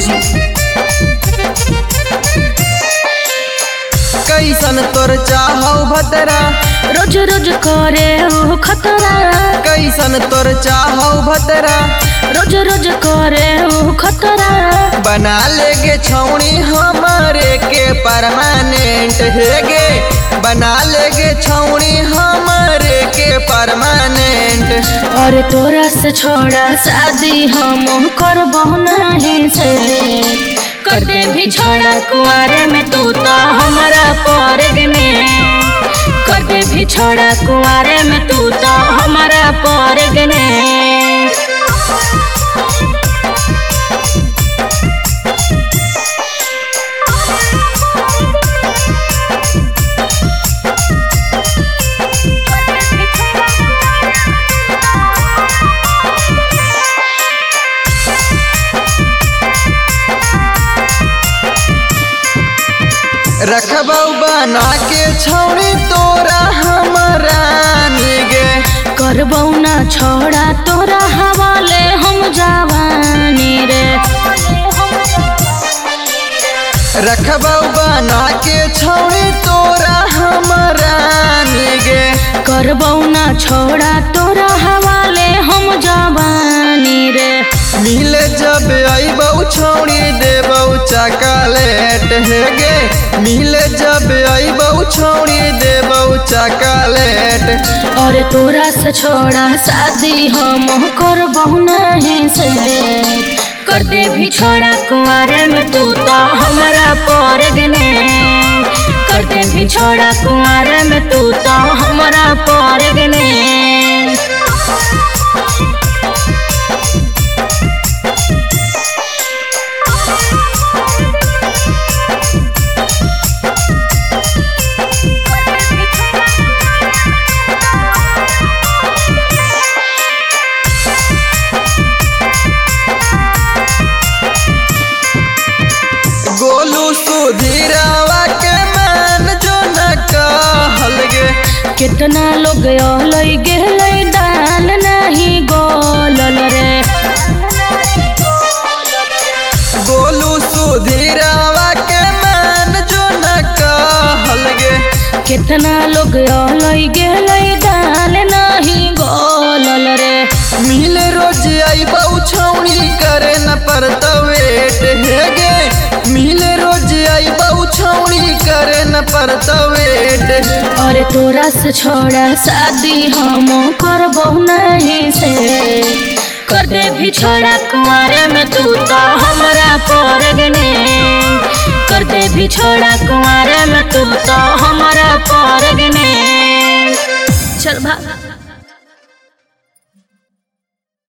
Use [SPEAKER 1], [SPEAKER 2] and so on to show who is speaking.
[SPEAKER 1] Music.
[SPEAKER 2] कैसन तोर चाहौ भतरा
[SPEAKER 1] रोज रोज करे ओ खतरा,
[SPEAKER 2] कैसन तोर चाहौ भतरा
[SPEAKER 1] रोज रोज करे ओ खतरा।
[SPEAKER 2] बना लेगे छौड़ी हमारे के परमानेंट हेगे, बना लेगे छौड़ी हमारे के परमानेंट।
[SPEAKER 1] और तोरा से छोड़ा शादी हम करबहु नहीं से, कर दे भी छोड़ा कुआरे में तू तो हमारा परगने, कर दे भी छोड़ा कुआरे में तू तो हमारा परगने।
[SPEAKER 2] रखबौ बना के छौड़ी तोरा हमारा निगे,
[SPEAKER 1] करबौ ना छोड़ा तोरा हवाले हम जवानी रे।
[SPEAKER 2] रखबौ बना के छौड़ी तोरा हमारा निगे,
[SPEAKER 1] करबौ ना छोड़ा तोरा हवाले हम जवानी रे।
[SPEAKER 2] मिले जब अइबौ छौड़ी देबौ चॉकलेट हेगे, मिले जब अइबौ छौड़ी देबौ चॉकलेट।
[SPEAKER 1] और तोरा से छोड़ा शादी हम करबहु नहीं से, कर दे भी छोड़ा कुआरे में तू तो हमारा परगने, कर दे भी छोड़ा कुआरे में तू तो हमारा परगने।
[SPEAKER 2] गोलू सुधीरावा के मान जो न कहल गे,
[SPEAKER 1] कितना लोग लई गेलै दाल नहीं गोलल रे।
[SPEAKER 2] गोलू सुधीरावा के मान जो न कहल गे,
[SPEAKER 1] कितना लोग लई गेलै दाल नहीं गोलल रे।
[SPEAKER 2] मिले रोज अइबौ छौड़ी करे न पड़त वेट हेगे, मिले रोज अइबौ छौड़ी करे न पड़त वेट।
[SPEAKER 1] और तोरा से छोड़ा शादी हम करबहु नहीं से, कर दे भी छोड़ा कुआरे में तू तो हमारा परगने, कर दे भी छोड़ा कुआरे में तू तो हमारा परगने। चल भाग।